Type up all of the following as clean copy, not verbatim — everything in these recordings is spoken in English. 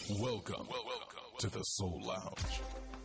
Welcome to the Soul Lounge.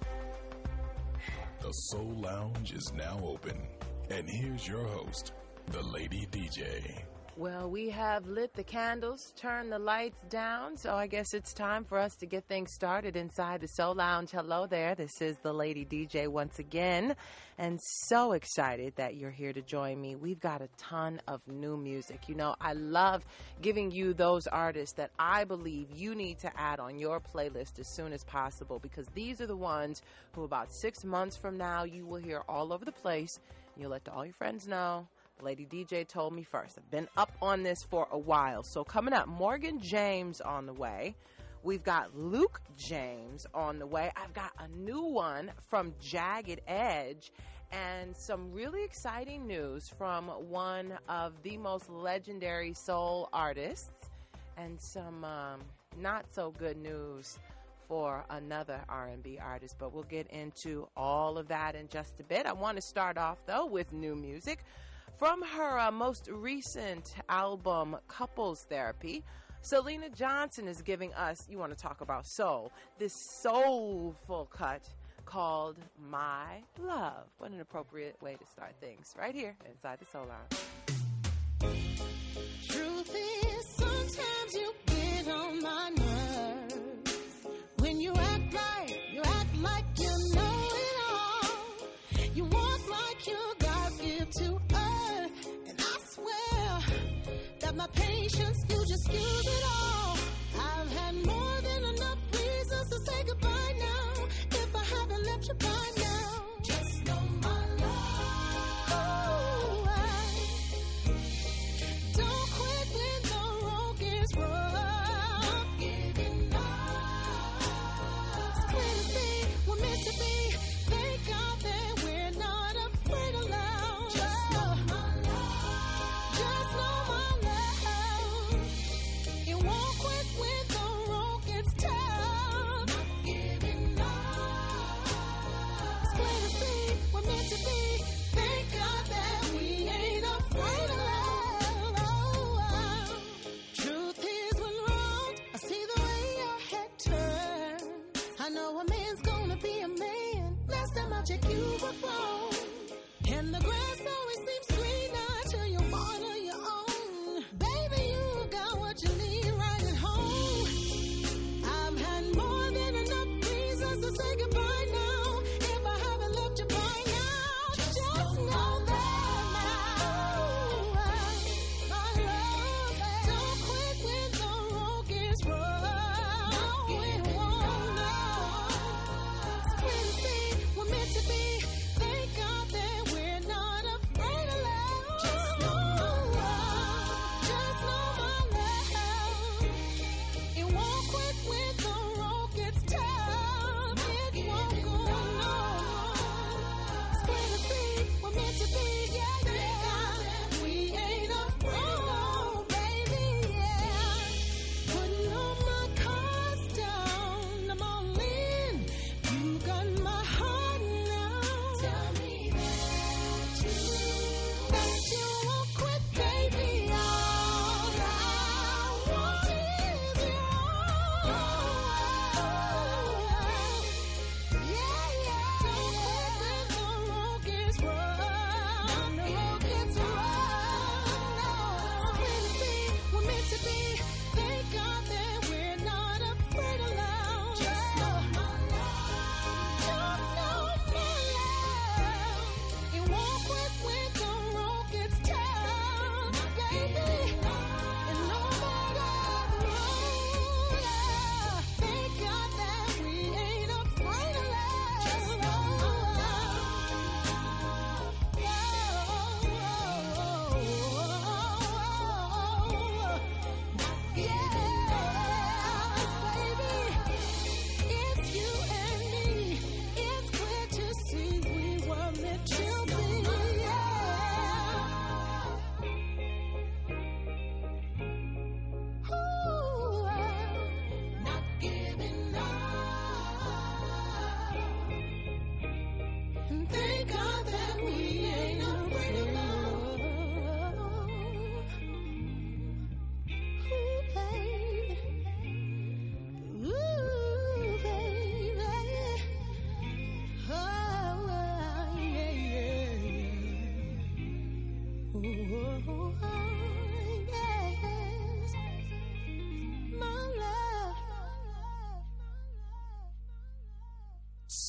The Soul Lounge is now open. And here's your host, the Lady DJ. Well, we have lit the candles, turned the lights down, so I guess it's time for us to get things started inside the Soul Lounge. Hello there, this is the Lady DJ once again, and so excited that you're here to join me. We've got a ton of new music. You know, I love giving you those artists that I believe you need to add on your playlist as soon as possible, because these are the ones who about 6 months from now you will hear all over the place. You'll let all your friends know. Lady DJ told me first. I've been up on this for a while. So coming up, Morgan James on the way. We've got Luke James on the way. I've got a new one from Jagged Edge and some really exciting news from one of the most legendary soul artists and some not so good news for another R&B artist, but we'll get into all of that in just a bit. I want to start off, though, with new music. From her most recent album, Couples Therapy, Selena Johnson is giving us, you want to talk about soul, this soulful cut called My Love. What an appropriate way to start things right here inside the Soul Lounge. Truth is, sometimes you get on my nerves. When you act like you know it all. You walk like you God give to earth. And I swear that my patience, you just use it all. I've had more than enough reasons to say goodbye now. If I haven't left you by now, just know my love. Oh, don't quit when the road gets rough.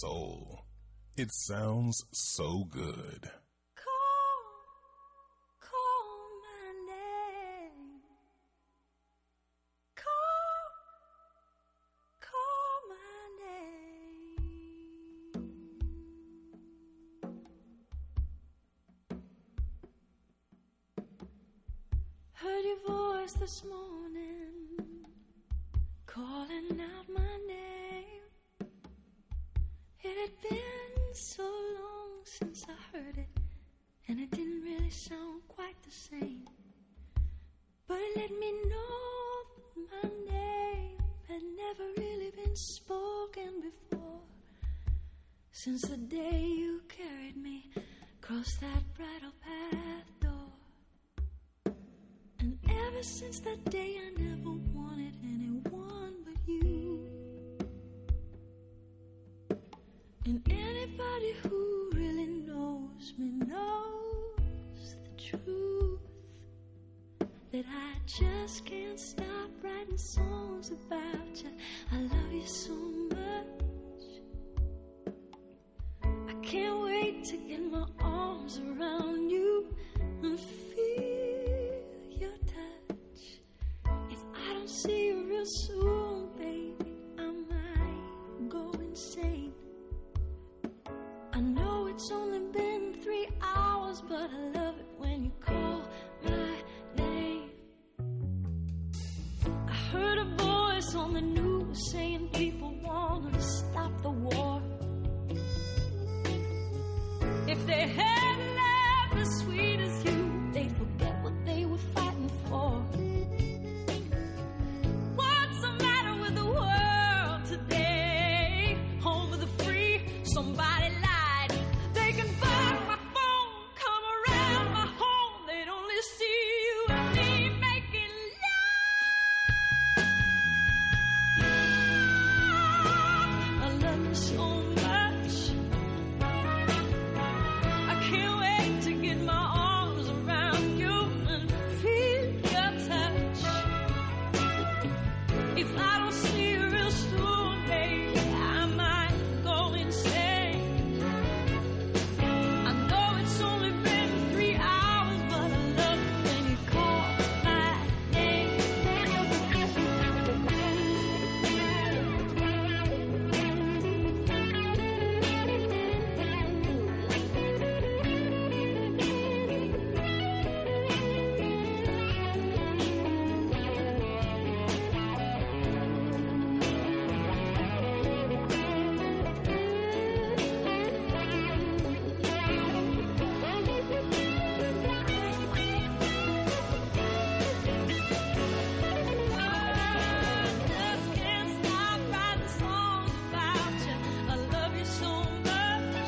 soul. It sounds so good. Call my name. Call my name. Heard your voice this morning, calling out my name. It had been so long since I heard it, and it didn't really sound quite the same. But it let me know that my name had never really been spoken before. Since the day you carried me across that bridal path door. And ever since that day I never wanted anyone but you. And anybody who really knows me knows the truth, that I just can't stop writing songs about you. I love you so much. I can't wait to get my arms around you and feel your touch. If I don't see you real soon, baby, I might go insane. I know it's only been 3 hours, but I love it when you call my name. I heard a voice on the news saying people want to stop the war. If they had love as sweet as you, they'd forget what they were fighting for. What's the matter with the world today? Home of the free, somebody lied. They can buy my phone, come around my home. They'd only see you and me making love. I love you so much. I can't wait to get my arms around you and feel your touch. If I don't see you real soon, baby, I might go insane. I know it's only been 3 hours, but I love it when you call my name. Just can't stop writing songs about you. I love you so much.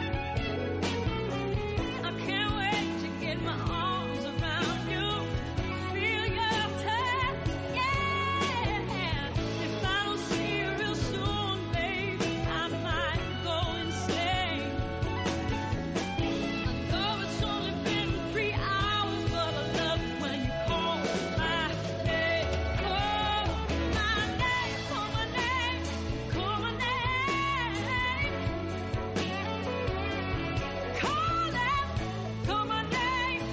I can't wait to get my arms around you, feel your touch. Yeah. If I don't see you real soon, baby, I might go insane. I know it's only been 3 hours, but I love it when you call my name. Call my name, call my name, call my name. Call it, call my name,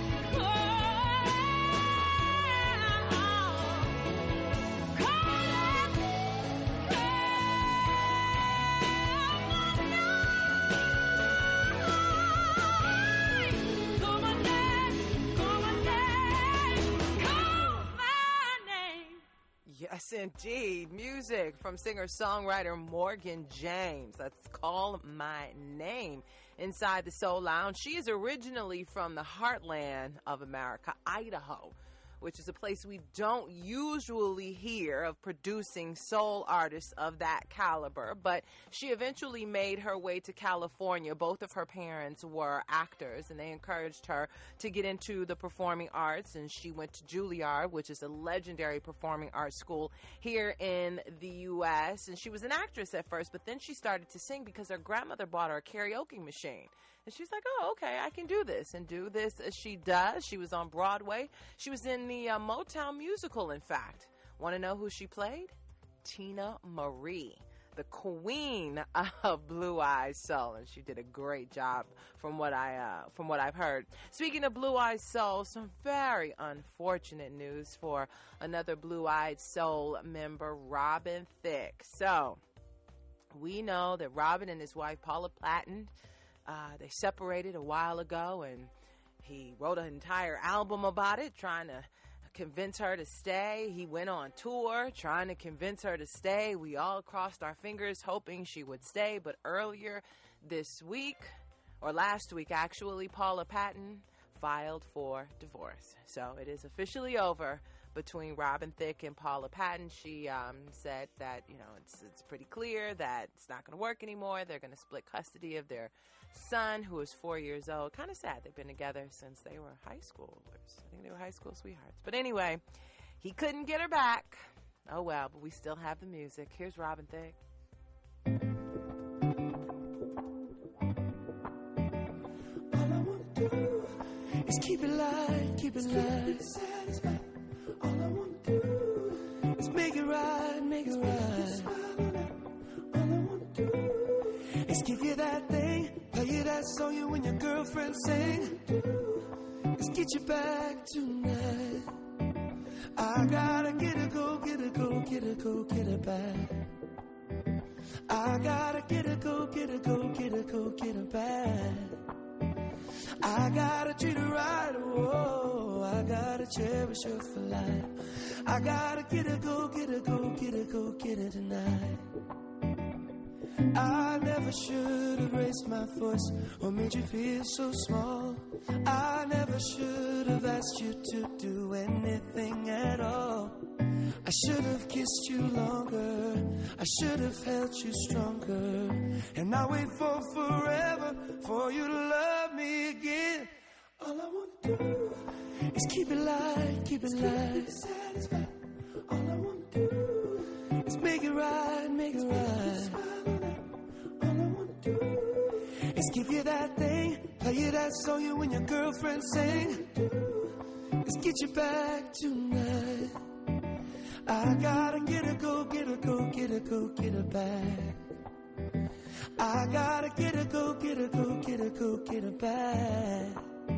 Yes, indeed. Music from singer-songwriter Morgan James. That's Call My Name inside the Soul Lounge. She is originally from the heartland of America, Idaho, which is a place we don't usually hear of producing soul artists of that caliber. But she eventually made her way to California. Both of her parents were actors, and they encouraged her to get into the performing arts. And she went to Juilliard, which is a legendary performing arts school here in the U.S. And she was an actress at first, but then she started to sing because her grandmother bought her a karaoke machine. And she's like, oh, okay, I can do this. And do this as she does. She was on Broadway. She was in the Motown musical, in fact. Want to know who she played? Tina Marie. the queen of Blue Eyed Soul, and she did a great job from what I've heard. Speaking of Blue Eyed Soul, some very unfortunate news for another Blue Eyed Soul member, Robin Thicke. So we know that Robin and his wife Paula Patton, they separated a while ago, and he wrote an entire album about it, trying to convince her to stay. He went on tour trying to convince her to stay. We all crossed our fingers hoping she would stay, but earlier this week, or last week actually, Paula Patton filed for divorce. So it is officially over between Robin Thicke and Paula Patton. She said that, it's pretty clear that it's not going to work anymore. They're going to split custody of their son, who is 4 years old. Kind of sad. They've been together since they were high schoolers. I think they were high school sweethearts. But anyway, he couldn't get her back. Oh, well, but we still have the music. Here's Robin Thicke. All I want to do is keep it light, keep it light. Satisfied. All I want to do is make it right, make it right. All I want to do is give you that thing, play you that song you and your girlfriend sing. Is get you back tonight. I gotta get her, go, get her, go, get her, go, get her back. I gotta get her, go, get her, go, get her, go, get her back. I gotta treat her right, oh, I gotta cherish her for life. I gotta get her, go, get her, go, get her, go, get her tonight. I never should have raised my voice or made you feel so small. I never should have asked you to do anything at all. I should have kissed you longer, I should have held you stronger, and I wait for forever for you to love me again. All I want to do is keep it light, keep it light. Satisfied. All I want to do is make it right, make it right. All I want to do is give you that thing, play you that song you and your girlfriend sing. Is get you back tonight. I gotta get her, go, get her, go, get her, go, get her back. I gotta get her, go, get her, go, get her, go, get her back.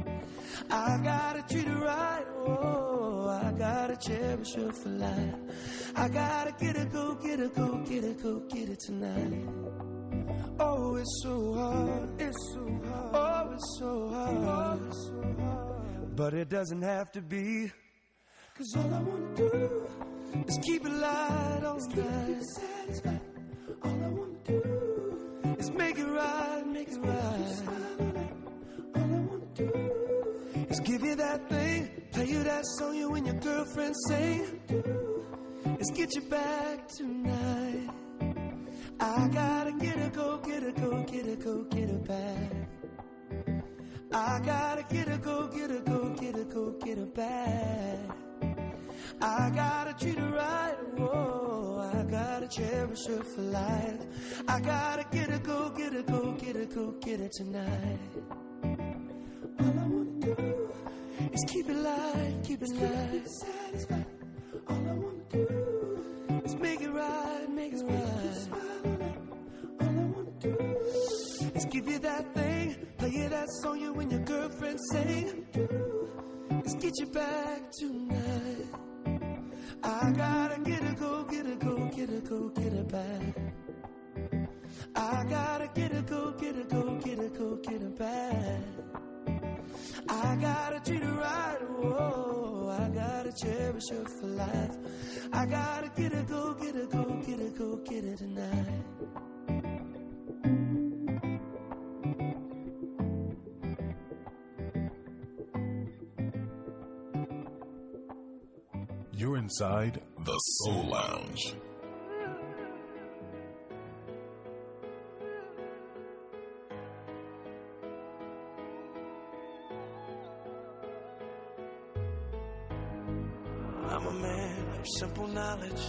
I gotta treat her right, oh, I gotta cherish her for life. I gotta get her, go, get her, go, get her, go, get her tonight. Oh, it's so hard, it's so hard, oh, it's so hard, oh, it's so hard. But it doesn't have to be, 'cause all I wanna do is keep it light all night. Satisfied. All I want to do is make it right, make it right. All I want to do is give you that thing, play you that song you and your girlfriend sing. Is get you back tonight. I gotta get her, go, get her, go, get her, go, get her back. I gotta get her, go, get her, go, get her, go, get her back. I gotta treat her right, whoa, I gotta cherish her for life. I gotta get her, go, get her, go, get her, go, get her tonight. All I wanna do is keep it light, keep it light. Satisfied. All I wanna do is make it right, make it right. All I wanna do is give you that thing, play you that song you and your girlfriend sing. Is get you back tonight. I gotta get her, go, get her, go, get her, go, get her back. I gotta get her, go, get her, go, get her, go, get her back. I gotta treat her right, whoa, I gotta cherish her for life. I gotta get her, go, get her, go, get her, go, get her tonight. You're inside the Soul Lounge. I'm a man of simple knowledge.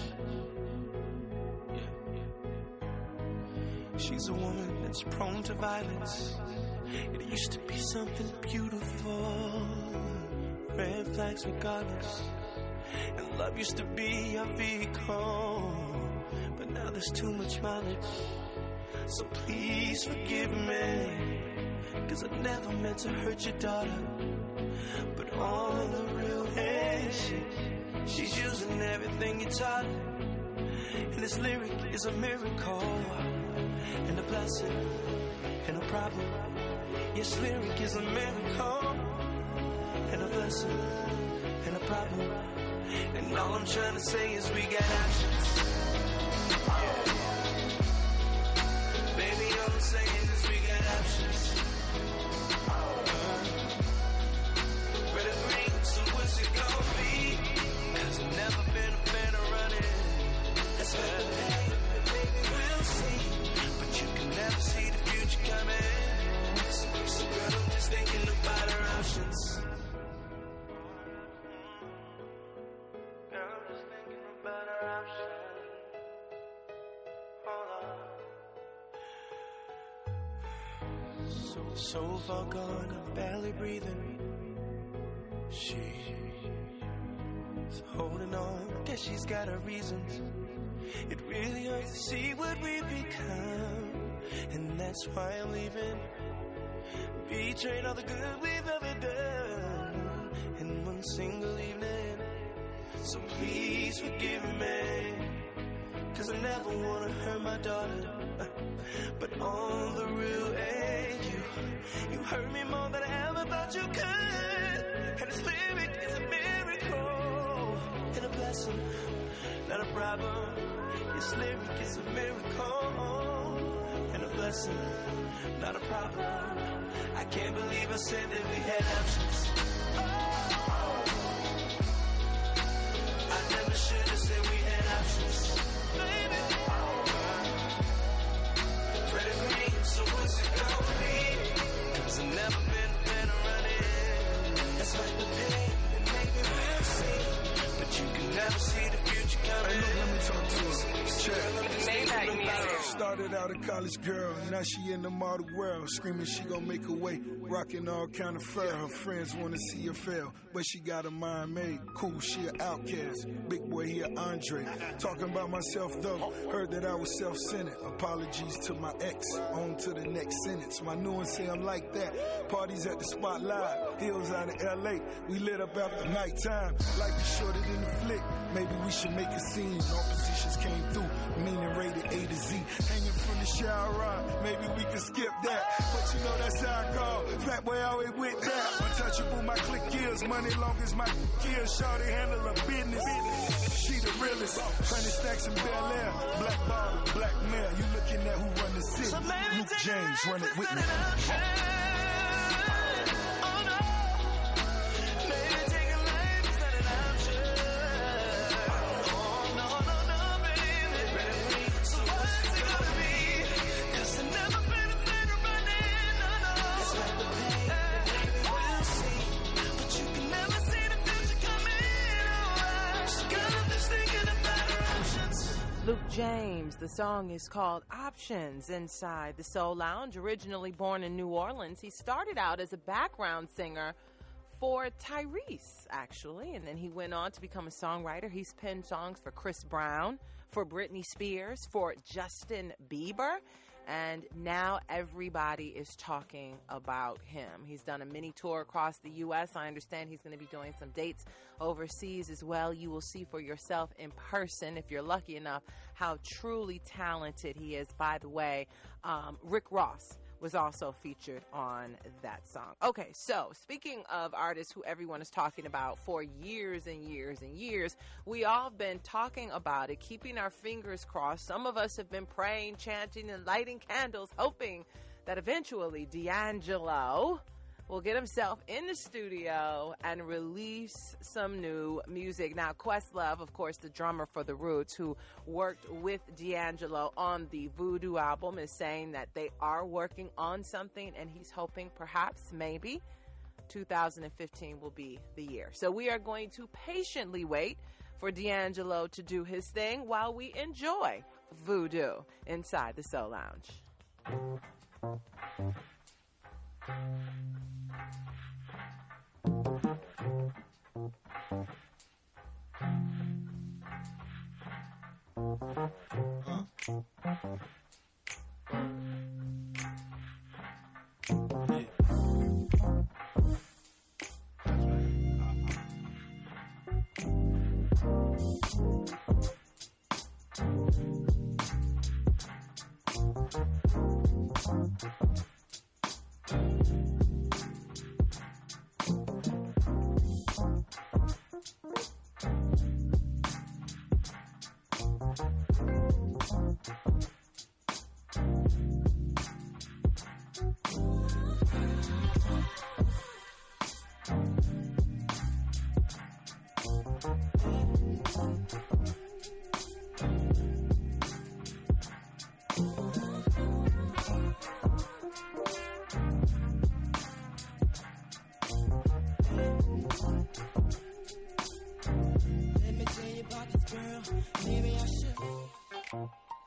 She's a woman that's prone to violence. It used to be something beautiful, red flags regardless. And love used to be a vehicle, but now the was too much mileage. So please forgive me, 'cause I never meant to hurt your daughter. But on the real end, she's using everything you taught her. And this lyric is a miracle, and a blessing, and a problem. Yes, lyric is a miracle, and a blessing, and a problem. And all I'm trying to say is we got options. Baby, all I'm saying is we got options. Red or green, so what's it gonna be? 'Cause I've never been a fan of running. That's what the pain, baby, we'll see. But you can never see the future coming. So girl, I'm just thinking about our options. Girl, I'm just thinking about our options. Hold on. So far gone, I'm barely breathing. She's holding on, guess she's got her reasons. It really hurts to see what we've become, and that's why I'm leaving. Betrayed all the good we've ever done in one single evening. So please forgive me, 'cause I never wanna hurt my daughter. But on the real end, you hurt me more than I ever thought you could. And this lyric is a miracle and a blessing, not a problem. This lyric is a miracle and a blessing, not a problem. I can't believe I said that we had options. I never should have said we had options. Baby, red or green, so what's it gonna be? 'Cause I've never been a fan of running. That's like the pain, and maybe we'll see. But you can never see the future coming. Hey, look, let me talk to her. Check. Maybach music. Started out a college girl, now she in the model world. Screaming she gon' make her way, rocking all kind of fur. Her friends wanna see her fail, but she got her mind made. Cool, she an outcast. Big boy here, Andre. Talking about myself though, heard that I was self-centered. Apologies to my ex, on to the next sentence. My new one say I'm like that. Parties at the Spotlight, hills out of LA. We lit up after nighttime. Life is shorter than the flick. Maybe we should make a scene. All positions came through, meaning rated A to Z. Hanging from the shower rod, maybe we can skip that. But you know that's how I go. Fat boy always with that. Untouchable, my click is. Money long as my kills. Shawty handle her business. She the realest. 100 stacks in Bel Air. Black bottle, black male. You looking at who run the city. Luke James, run it with me. Luke James. The song is called Options inside the Soul Lounge. Originally born in New Orleans, he started out as a background singer for Tyrese, actually, and then he went on to become a songwriter. He's penned songs for Chris Brown, for Britney Spears, for Justin Bieber, and now everybody is talking about him. He's done a mini tour across the U.S. I understand he's going to be doing some dates overseas as well. You will see for yourself in person, if you're lucky enough, how truly talented he is. By the way, Rick Ross was also featured on that song. Okay, so speaking of artists who everyone is talking about for years and years and years, we all have been talking about it, keeping our fingers crossed. Some of us have been praying, chanting, and lighting candles, hoping that eventually D'Angelo will get himself in the studio and release some new music. Now, Questlove, of course, the drummer for The Roots, who worked with D'Angelo on the Voodoo album, is saying that they are working on something, and he's hoping perhaps, maybe, 2015 will be the year. So we are going to patiently wait for D'Angelo to do his thing while we enjoy Voodoo inside the Soul Lounge. Let me tell you about this girl. Maybe I should.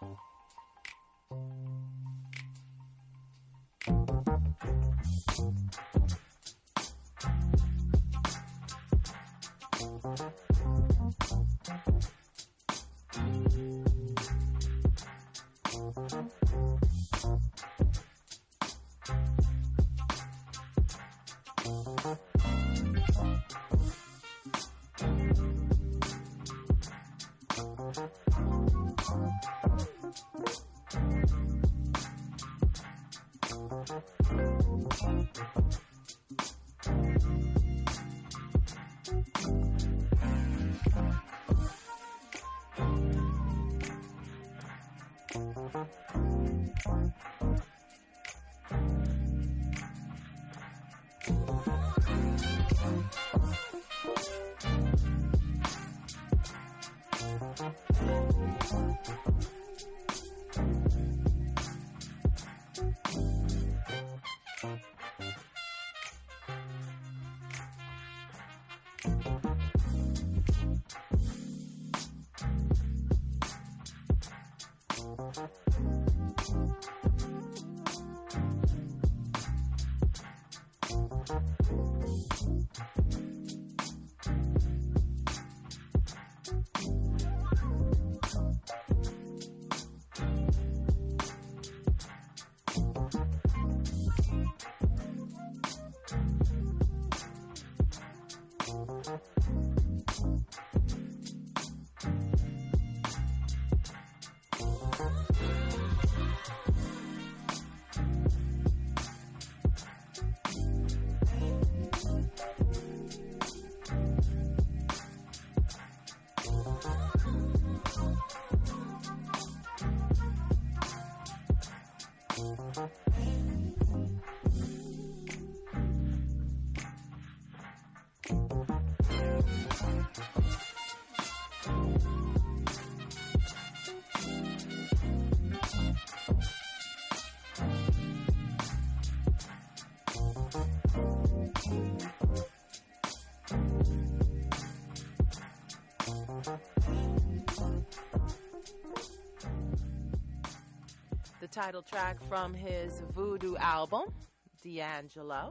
The title track from his Voodoo album, D'Angelo,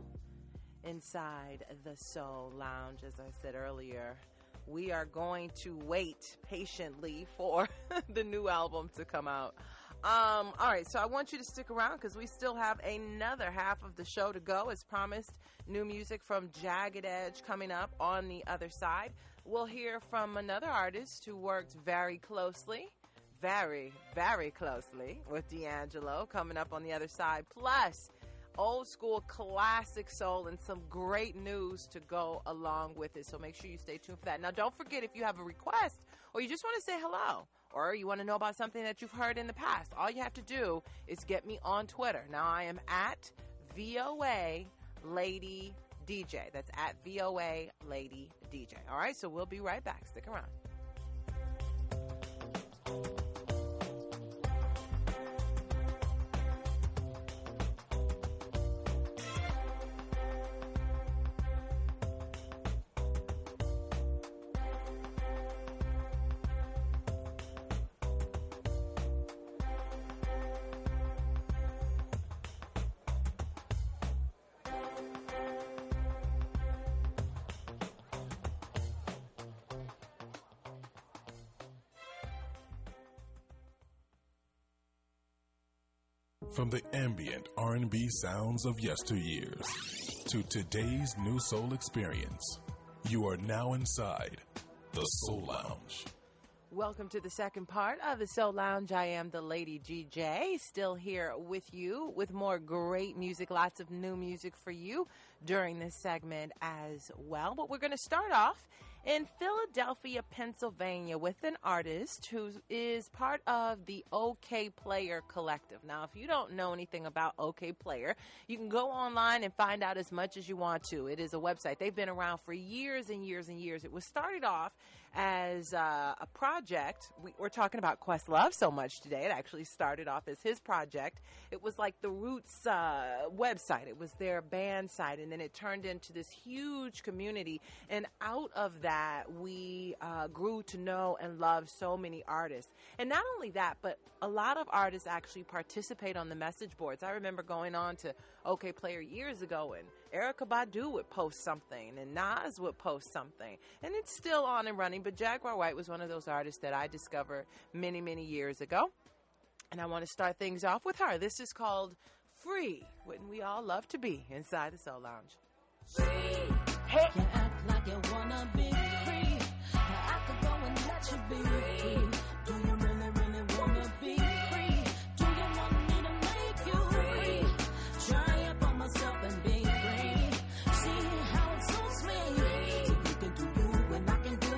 Inside the Soul Lounge. As I said earlier, we are going to wait patiently for the new album to come out. All right, so I want you to stick around because we still have another half of the show to go. As promised, new music from Jagged Edge coming up on the other side. We'll hear from another artist who worked very closely with D'Angelo coming up on the other side. Plus, old school classic soul and some great news to go along with it. So make sure you stay tuned for that. Now, don't forget, if you have a request or you just want to say hello or you want to know about something that you've heard in the past, all you have to do is get me on Twitter. Now, I am at VOA Lady DJ. That's at VOA Lady DJ. All right, so we'll be right back. Stick around. From the ambient R&B sounds of yesteryears to today's new soul experience, you are now inside the Soul Lounge. Welcome to the second part of the Soul Lounge. I am the Lady DJ, still here with you with more great music, lots of new music for you during this segment as well. But we're going to start off in Philadelphia, Pennsylvania with an artist who is part of the OK Player Collective. Now, if you don't know anything about OK Player, you can go online and find out as much as you want to. It is a website. They've been around for years and years and years. It was started off as a project. We're talking about Questlove so much today. It actually started off as his project. It was like the Roots website. It was their band site, and then it turned into this huge community. And out of that, we grew to know and love so many artists. And not only that, but a lot of artists actually participate on the message boards. I remember going on to OK Player years ago, and Erykah Badu would post something, and Nas would post something. And it's still on and running, but Jaguar White was one of those artists that I discovered many, many years ago. And I want to start things off with her. This is called Free. Wouldn't we all love to be inside the Soul Lounge? Free. Hey. You act like you wanna be free. I could go and let you be free. Do you really, really wanna be free? Do you want me to make you free? Try it for myself and be free. See how it suits me. So you can do you and I can do.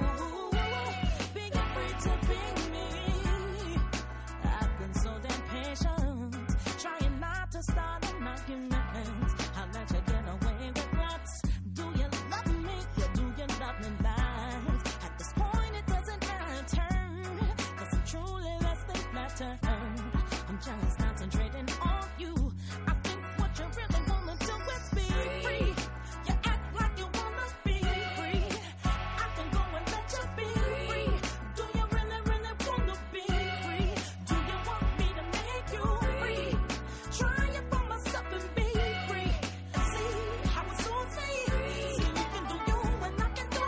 Being free to be me. I've been so damn patient, trying not to start an argument. I'll let you get away with lots. Do you love me or do you love me lies? At this point it doesn't matter, 'cause I'm truly less than flattered. I'm just concentrating on you. I think what you really wanna do is be free. You act like you wanna be free. I can go and let you be free. Do you really, really wanna be free? Do you want me to make you free? Try it for myself and be free. And see how it suits me. See you can do you and I can do.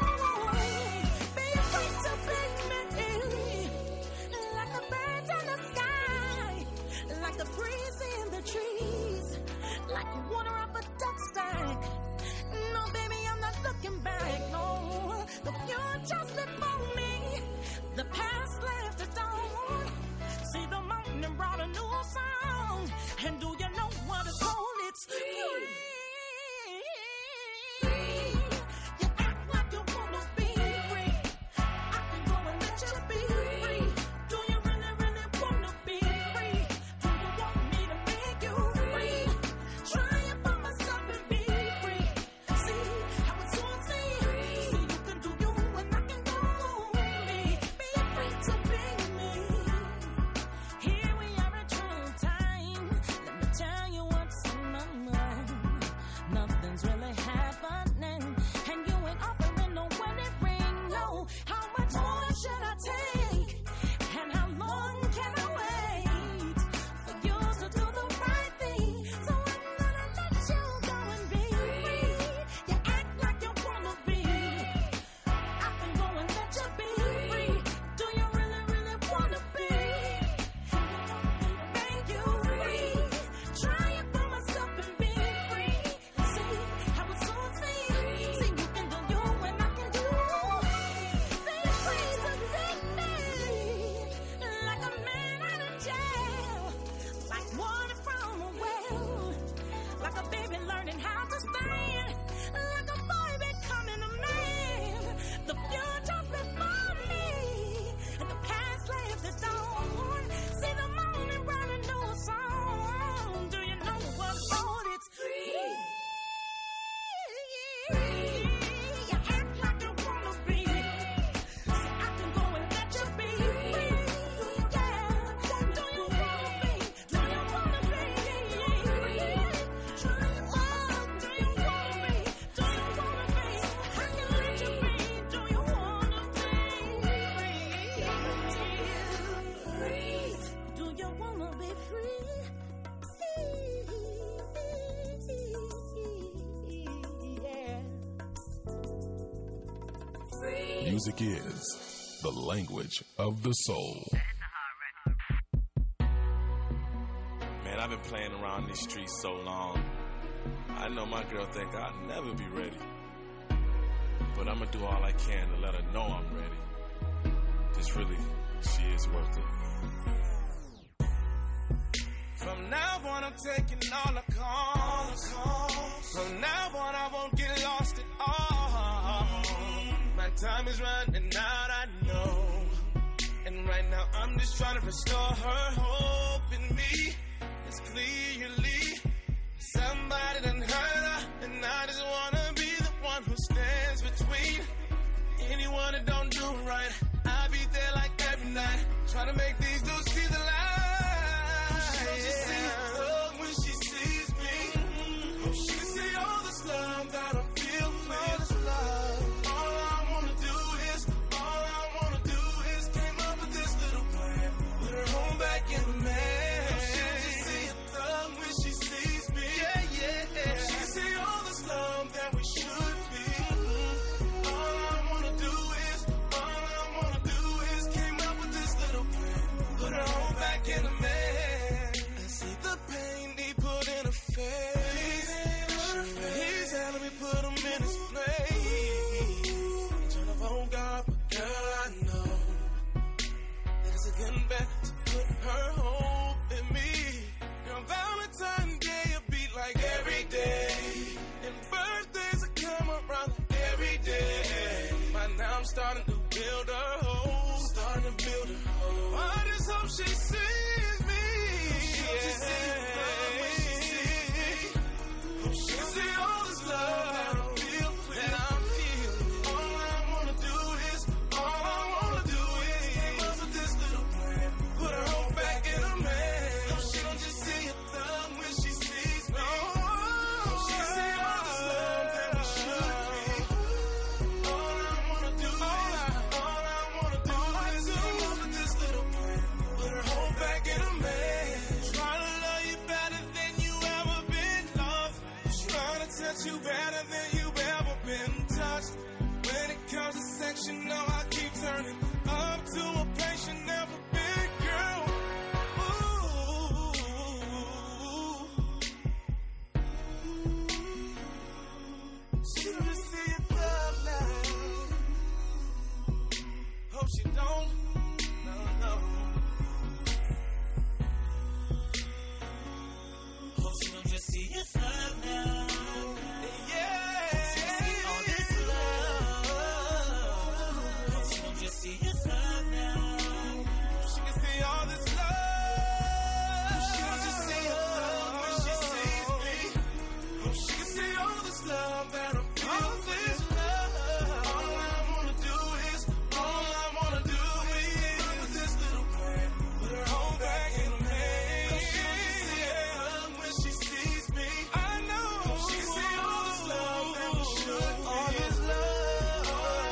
Be free to be me. Like the birds in the sky. Like the breeze in the trees. Like the water off a duck's back. No, baby, I'm not looking back. No, the future's before me. The past left at dawn. See the mountain and brought a new song. And do you know what it's called? It's free. You act like you wanna be free. I can go and let you be free. Do you really, really wanna be free? Do you want me to make you free? Try it for myself and be free. See how it suits me. See you can do you and I can do me. Be free to be me. Here we are at true time. Let me tell you what's on my mind. Nothing's really happening, and you ain't offering no wedding ring. No, how much more should I take? And how long can I wait for you to do the right thing? So I'm gonna let you go and be free. You act like you wanna be. I can go and let you be free. Do you really, really wanna be? Make you free. Try it for myself and be free. See how it suits me. See you can do you and I can do. Be free to be me. Like a man out of jail. Like water from a well. Like a baby learning how to stand. Like a boy becoming a man. The future's before me. And the past left at dawn. See the morning brought a new song. Do you know what it's called? It's free. You act like you wanna be. So I can go and let you be free. Yeah. Do you wanna be? Do you wanna be free? Try it on. Do you wanna be? Do you wanna be? I can let you be. Do you wanna be free? Do you wanna be free? Yeah. Free. Music is the language of the soul. Man, Man, I've been playing around these streets so long. I know my girl think I'll never be ready. But I'ma do all I can to let her know I'm ready. 'Cause really, she is worth it. From now on, I'm taking all the calls. From now on, I won't get lost at all. My time is running out, I know. And right now, I'm just trying to restore her hope in me. It's clearly somebody done hurt her, and I just wanna be the one who stands between anyone that don't do right. I'll be there like every night, trying to make these dudes see the light. She'll just see love when she sees me. Oh, she can see all this love that I feel for this love. All I wanna do is came up with this little plan. Put her home back in the man. Oh, she'll just see a thug when she sees me. Yeah. Oh, she can see all this love that we should be. All I wanna do is came up with this little plan. Put her home back in the man. I see the pain he put in her face. He's telling me put him in his place. Turn up on God, but girl, I know that it's again back to put her hope in me. Girl, Valentine's Day a beat like every day, and birthdays will come around like every day. By now I'm starting to build her hope. I just hope she sees me. She'll just see love when she sees me. Hope she'll see all this love that I feel. All I wanna do is came up with this little plan. Put her home back in her man. Hope she don't just see a thug when she sees me. Hope she see all this love that we should be. All I wanna do is came up with this little plan. Put her home back in her man. Trying to love you better than you ever been loved. Trying to touch you better than you ever been touched. When it comes to sex, you know I keep turning up to a place you never been, girl. She don't see a thug now. Hope she don't. No. Hope she don't just see a thug now. Yeah. Hope she don't see all this love. Hope she don't just see a thug now. She can see all this love. She don't just see a thug when she sees me. Hope she can see all this love that I feel. All this love. All I wanna do is with this little plan. Put her home back in the man. She don't see a thug when she sees me. I know. She can see all this love that we should be. All this love.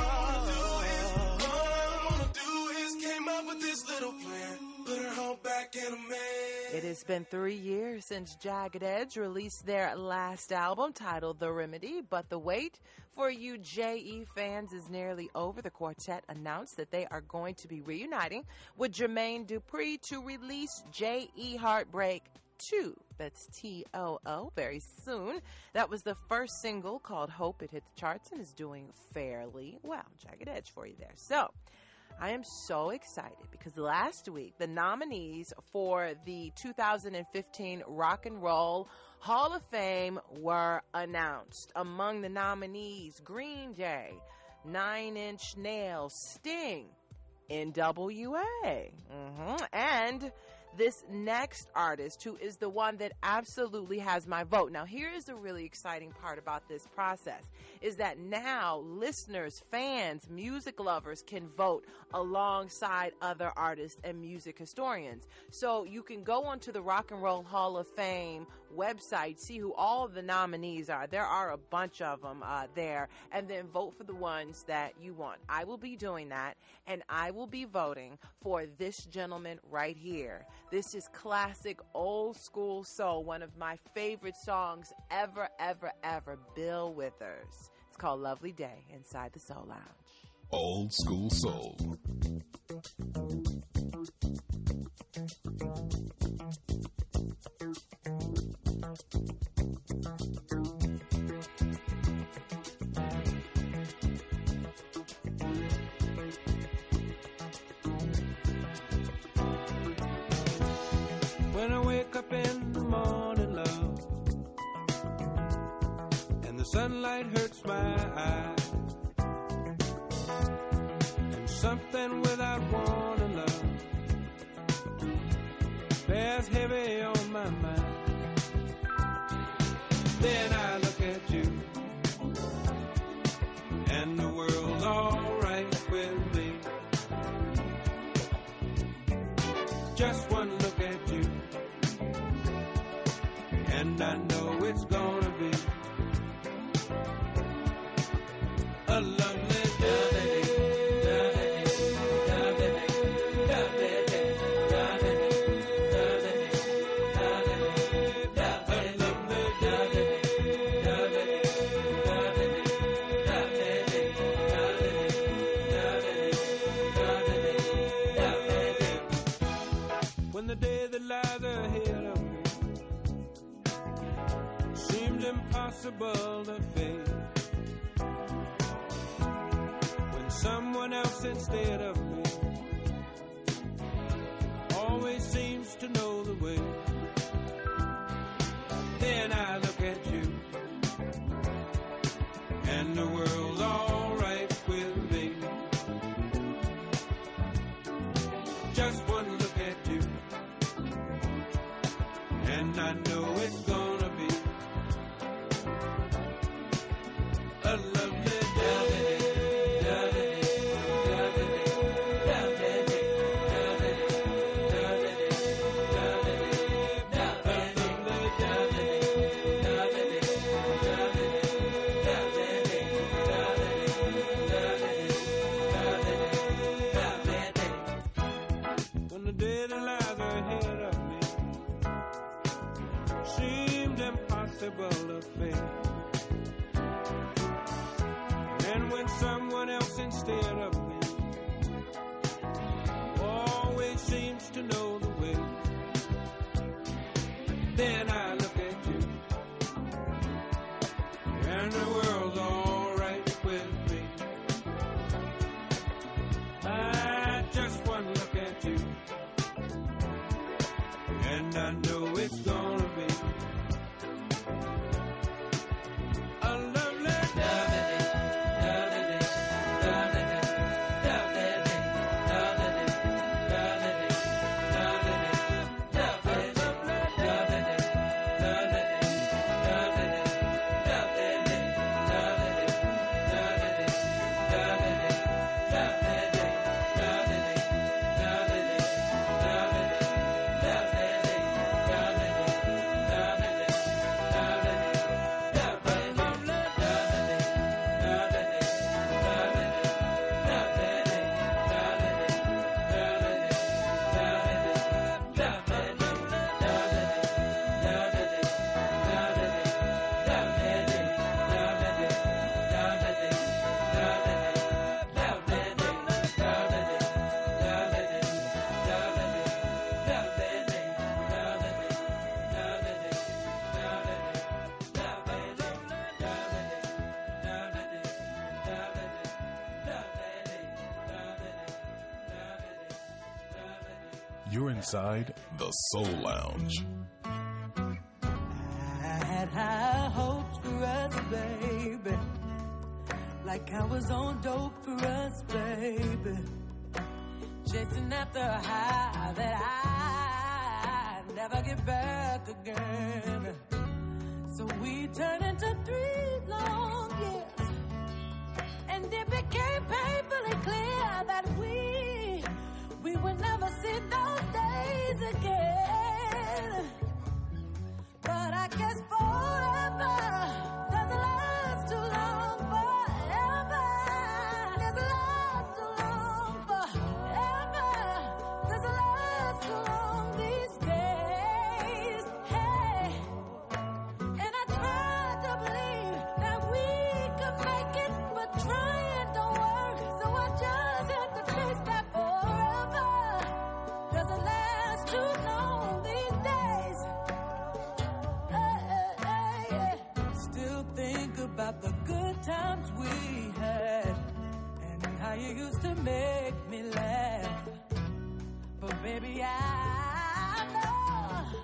All I wanna do is came up with this little plan. Put her home back in the man. It has been 3 years since Jagged Edge released their last album titled The Remedy, but the wait for you J.E. fans is nearly over. The quartet announced that they are going to be reuniting with Jermaine Dupri to release J.E. Heartbreak 2. That's T-O-O very soon. That was the first single called Hope. It hit the charts and is doing fairly well. Jagged Edge for you there. So I am so excited because last week the nominees for the 2015 Rock and Roll Hall of Fame were announced. Among the nominees, Green Day, Nine Inch Nails, Sting, NWA, and this next artist, who is the one that absolutely has my vote. Now, here is the really exciting part about this process, is that now listeners, fans, music lovers can vote alongside other artists and music historians. So you can go onto the Rock and Roll Hall of Fame website, see who all the nominees are. There are a bunch of them there, and then vote for the ones that you want. I will be doing that, and I will be voting for this gentleman right here. This is classic old school soul, one of my favorite songs ever, Bill Withers. It's called Lovely Day inside the Soul Lounge. Old school soul. When I wake up in the morning, love, and the sunlight hurts my eyes, and something without warning, love, bears heavy on my mind. Then I look at you, and the world's alright with me. Just one look at you, and I know it's gonna be a lovely day. When the day that lies ahead of me seems impossible to face, when someone else instead of me always seems to know the way, then I look at you, and the world's alright with me. Just one look at you, and I know it's gonna be a lovely day. When the day that lies ahead of me seemed impossible to face, and when someone else instead of me always seems to know the way, then I look at you, and the world's alright with me. I just one look at you, and I know it's gonna be a lovely You're inside the Soul Lounge. I had high hopes for us, baby, like I was on dope for us, baby, chasing after a high that I never get back again. So we turned into 3 long years, and it became painfully clear that we would never see those days again. But I guess forever doesn't last too long, forever doesn't last too long, forever doesn't last too long these days. Hey, and I tried to believe that we could make it, but trying don't work, so I just had to face that forever doesn't last too long these days. Still think about the good times we had and how you used to make me laugh. But baby, I know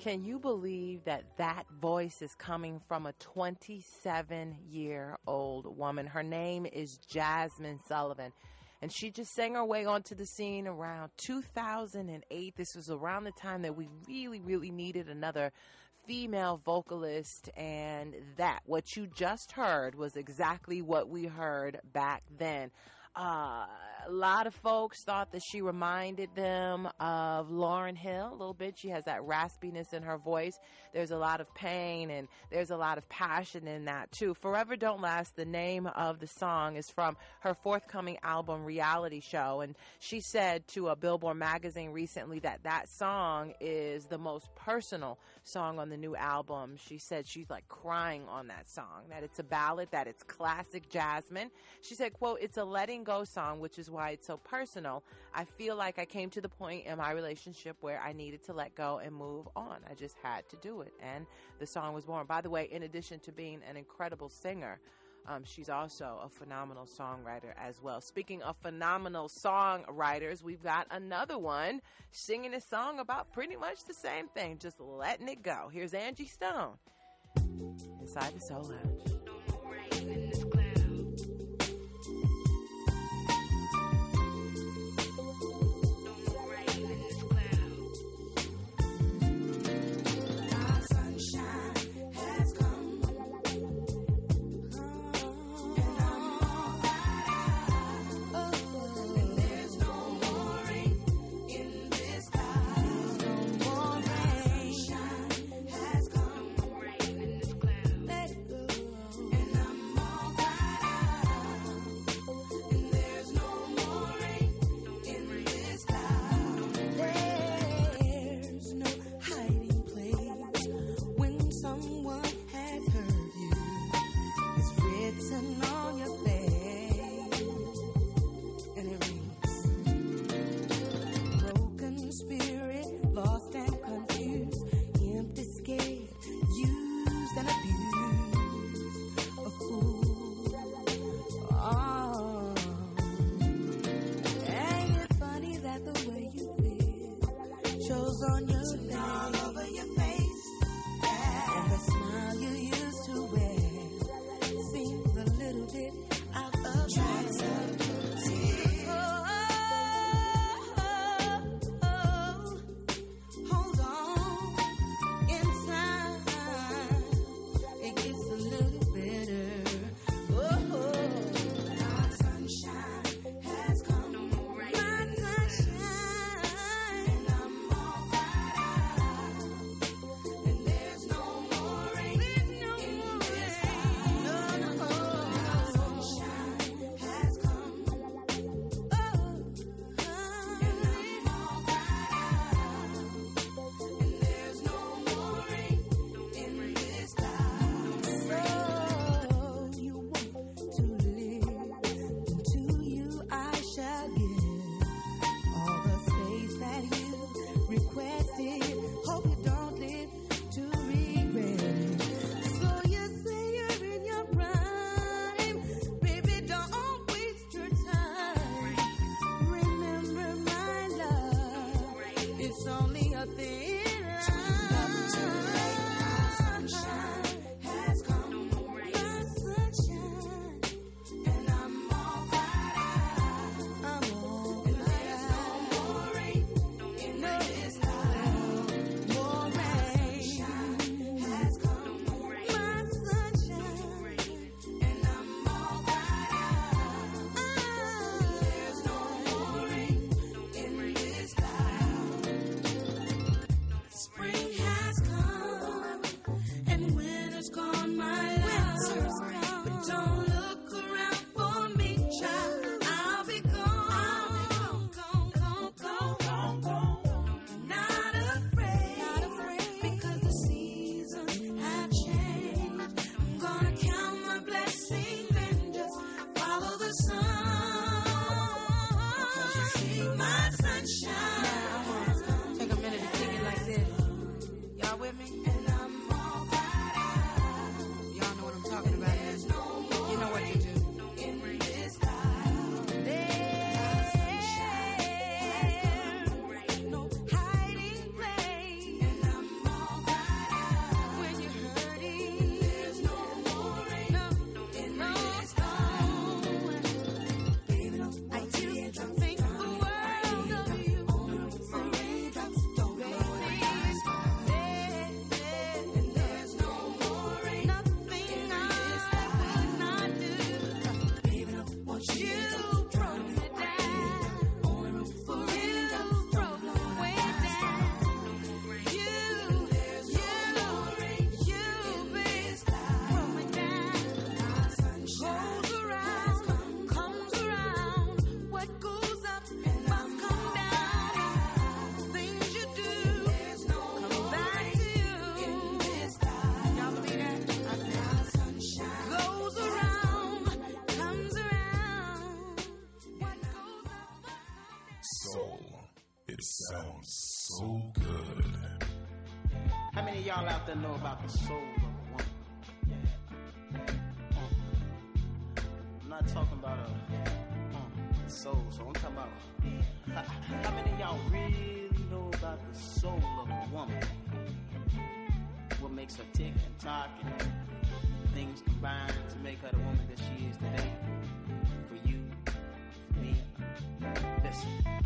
Can you believe that that voice is coming from a 27-year-old woman? Her name is Jasmine Sullivan, and she just sang her way onto the scene around 2008. This was around the time that we really, really needed another female vocalist, and that, what you just heard, was exactly what we heard back then. A lot of folks thought that she reminded them of Lauryn Hill a little bit. She has that raspiness in her voice. There's a lot of pain and there's a lot of passion in that too. Forever Don't Last, the name of the song, is from her forthcoming album Reality Show. And she said to a Billboard magazine recently that that song is the most personal song on the new album. She said she's like crying on that song, that it's a ballad, that it's classic Jasmine. She said, quote, "It's a letting go song, which is why it's so personal. I feel like I came to the point in my relationship where I needed to let go and move on. I just had to do it." And the song was born. By the way, in addition to being an incredible singer, she's also a phenomenal songwriter as well. Speaking of phenomenal songwriters, we've got another one singing a song about pretty much the same thing, just letting it go. Here's Angie Stone inside the Soul Lounge. sounds so good. How many of y'all out there know about the soul of a woman? I'm not talking about a soul, so I'm talking about how many of y'all really know about the soul of a woman? What makes her tick and talk and things combine to make her the woman that she is today? For you, for me. Listen.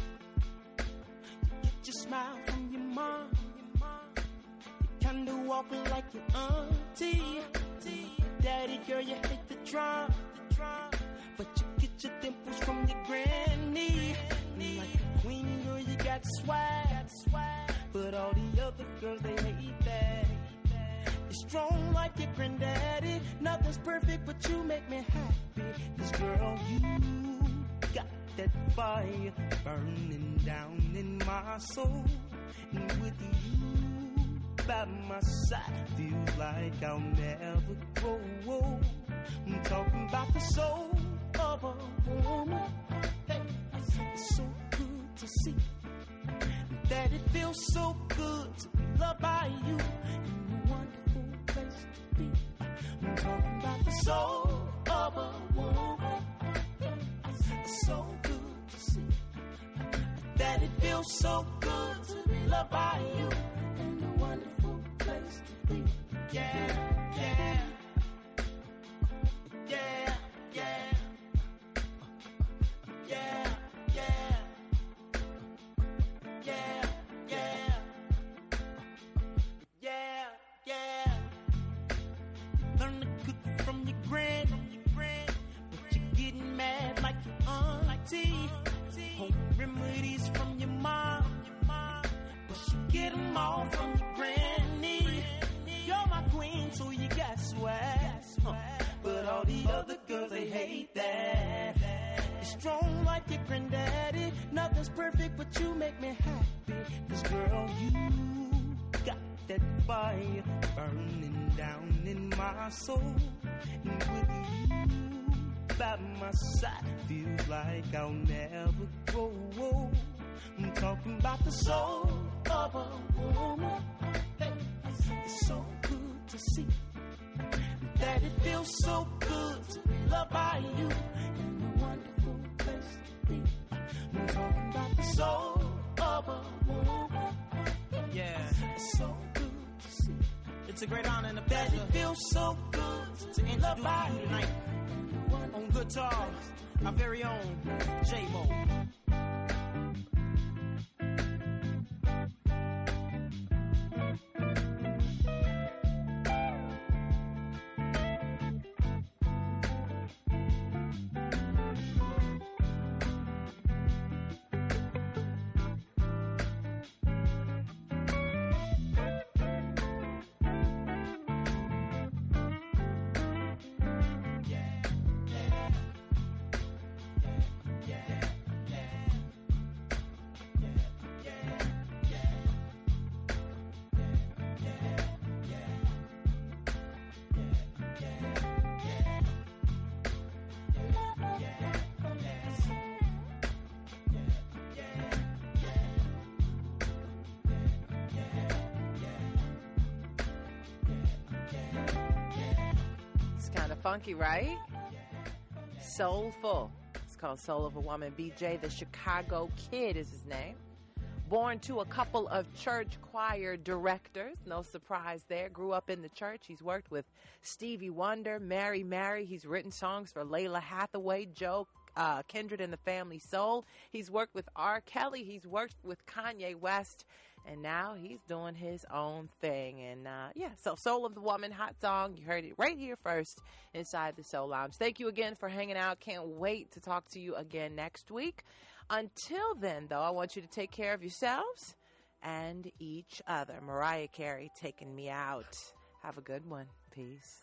You get your smile from your mom. You kinda walk like your auntie. Daddy, girl, you hate the drama. But you get your dimples from your granny. Like a queen, girl, you got swag. But all the other girls, they hate that. You're strong like your granddaddy. Nothing's perfect, but you make me happy. 'Cause girl, you got that fire burning down in my soul. And with you by my side, feels like I'll never grow. I'm talking about the soul of a woman. Hey, it's so good to see that it feels so good to be loved by you. In a wonderful place to be. I'm talking about the soul of a woman. It's so good to see that it feels so good to be loved by you. In a wonderful place to be. Yeah. Learn to cook from your grand, but you're getting mad like your auntie. Home remedies from your mom, but you get them all from your granny. You're my queen, so you got swag. But all the other girls, they hate that. You're strong like your granddaddy. Nothing's perfect, but you make me happy. 'Cause girl, you got that fire burning down in my soul. And with you by my side, feels like I'll never grow. I'm talking about the soul of a woman. Hey, it's so good to see that it feels so good to be loved by you. In a wonderful place to be. I'm talking about the soul of a woman. Yeah, it's so good to see. It's a great honor and a pleasure. That it feels so good to introduce you tonight on guitar, our very own J-Mo. Funky, right? Soulful. It's called Soul of a Woman. BJ, the Chicago Kid is his name. Born to a couple of church choir directors. No surprise there. Grew up in the church. He's worked with Stevie Wonder, Mary. He's written songs for Layla Hathaway, Joe, Kindred and the Family Soul. He's worked with R. Kelly. He's worked with Kanye West. And now he's doing his own thing. And, so Soul of the Woman, hot song. You heard it right here first inside the Soul Lounge. Thank you again for hanging out. Can't wait to talk to you again next week. Until then, though, I want you to take care of yourselves and each other. Mariah Carey, Taking Me Out. Have a good one. Peace.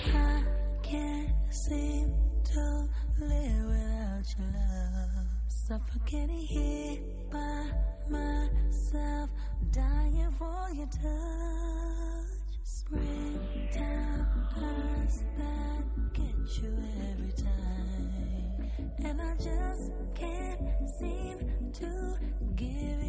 Seem to live without your love. suffocating here by myself, dying for your touch. Springtime highs that get you every time, and I just can't seem to give